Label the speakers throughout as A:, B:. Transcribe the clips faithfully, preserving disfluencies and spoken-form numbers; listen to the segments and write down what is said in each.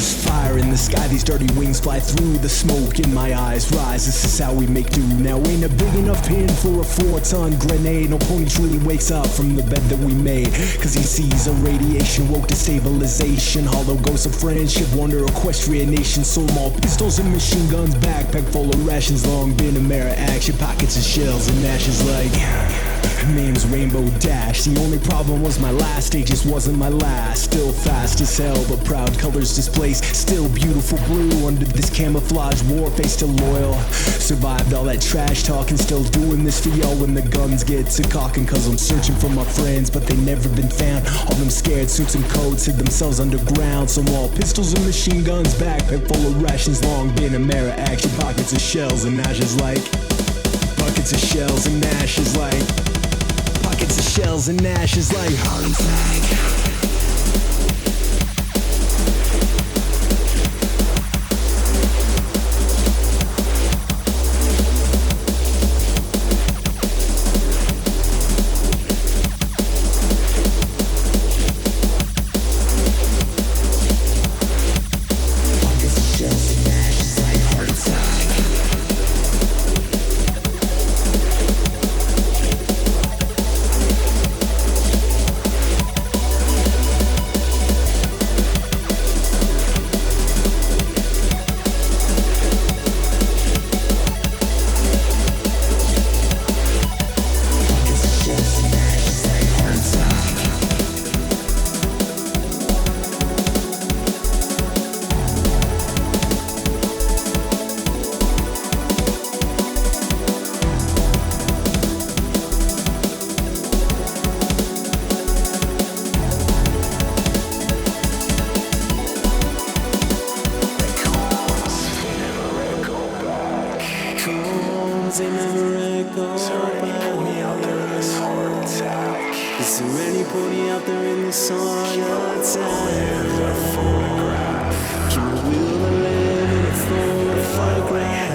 A: There's fire in the sky, these dirty wings fly through. The smoke in my eyes rise, this is how we make do. Now ain't a big enough pin for a four-ton grenade. No pony truly wakes up from the bed that we made, cause he sees a radiation woke to stabilization. Hollow ghosts of friendship, wonder equestrian nation. Sold more pistols and machine guns, backpack full of rations. Long been a mare of action, pockets of shells and ashes like name's Rainbow Dash. The only problem was my last day just wasn't my last. Still fast as hell, but proud colors displaced. Still beautiful blue under this camouflage war face. Still loyal, survived all that trash talking. Still doing this for y'all when the guns get to cocking. Cause I'm searching for my friends, but they never been found. All them scared suits and coats hid themselves underground. Some wall pistols and machine guns, backpack full of rations. Long been a mare of action, pockets of shells and ashes like buckets of shells and ashes like pockets of shells and ashes like heart attack.
B: They never echo.
C: Is there any pony out there in this heart attack?
B: Is there any pony out there in this heart attack?
C: Live a photograph.
B: Can we will live in a photograph?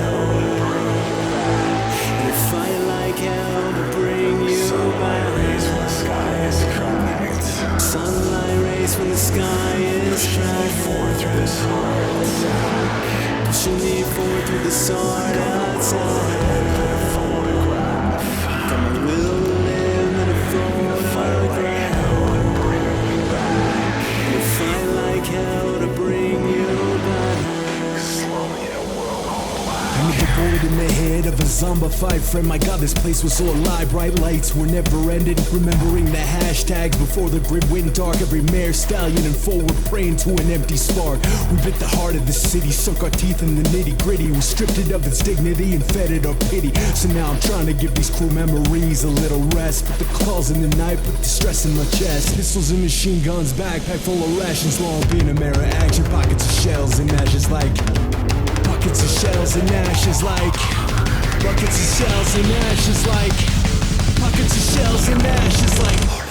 B: And if I like hell to bring you
C: Sunlight rays when the
B: back.
C: sky is cracked.
B: Sunlight rays when the sky is
C: Pushing me forward
B: cracked.
C: through this heart attack.
B: Pushing me forward through this heart attack. Come on, we'll live in a photograph. We'll fight like hell to bring you back.
C: Slowly in a world called black.
A: I'm the bullet in the head of a zombified friend. My god, this place was so alive. Bright lights were never ending. Remembering the hashtags before the grid went dark. Every mare, stallion, and forward praying to an empty spark. We bit the heart of the city, sunk our teeth in the nitty gritty. We stripped it of its dignity and fed it our pity. So now I'm trying to give these cruel memories a little rest. But the calls in the night put the stress in my chest. Pistols and machine guns, backpack full of rations. Long being a mare of action, pockets of shells and ashes like buckets of shells and ashes like buckets of shells and ashes like buckets of shells and ashes like